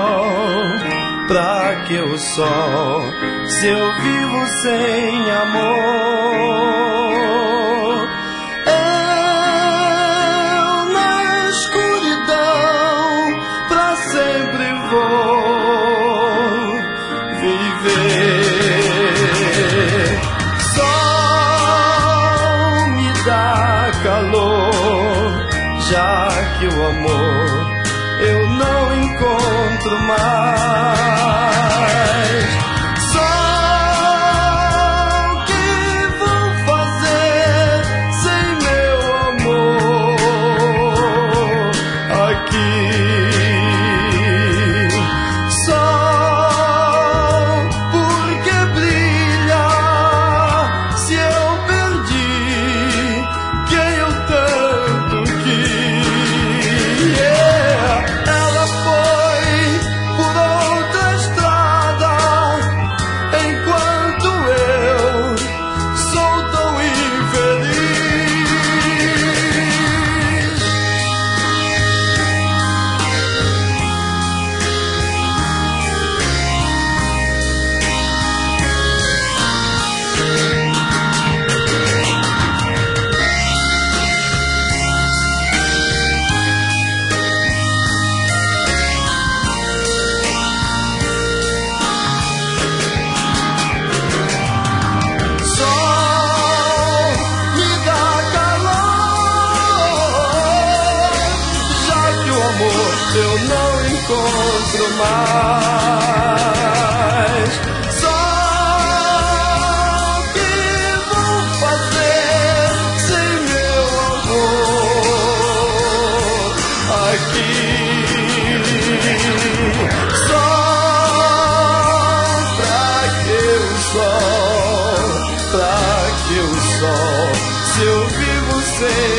sol? Pra que o sol, se eu vivo sem amor? Eu na escuridão pra sempre vou viver. Sol me dá calor, já que o amor eu não encontro mais. Sol, que vou fazer sem meu amor aqui? Sol, por que brilha se eu perdi quem eu tanto quis? Ela foi por outra estrada, enquanto eu sou tão infeliz. Sol, me dá calor, já que o amor eu não encontro mais. Sol, que vou fazer sem meu amor aqui? Sol, pra que o sol, pra que o sol, se eu vivo sem